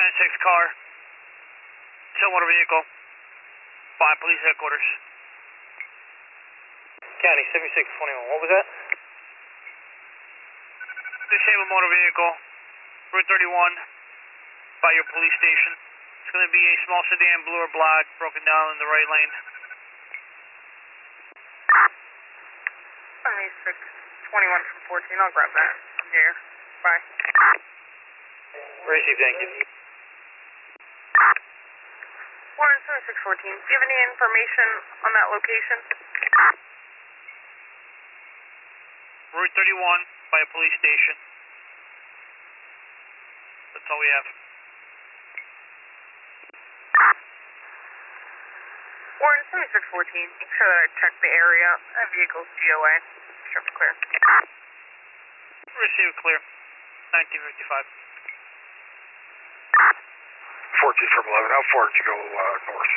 10-6 car. Still motor vehicle. By police headquarters. County 7621, what was that? Disabled motor vehicle. Route 31. By your police station. It's going to be a small sedan, blue or black, broken down in the right lane. 7621 from 14, I'll grab that from here. Bye. Received, thank you. Warren 7614, do you have any information on that location? Route 31 by a police station. That's all we have. Warren 7614, make sure that I check the area. That vehicle's GOA. Strip clear. Received clear. 1955. 14 from 11. How far did you go north?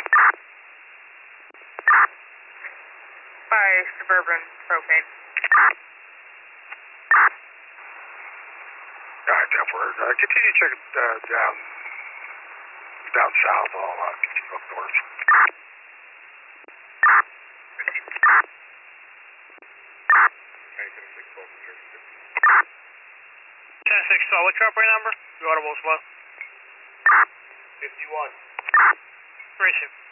By Suburban Propane. Alright, Denver. Continue checking down south. I'll continue up north. 10-6, what's your operating number? Your audible as well. 51. Received.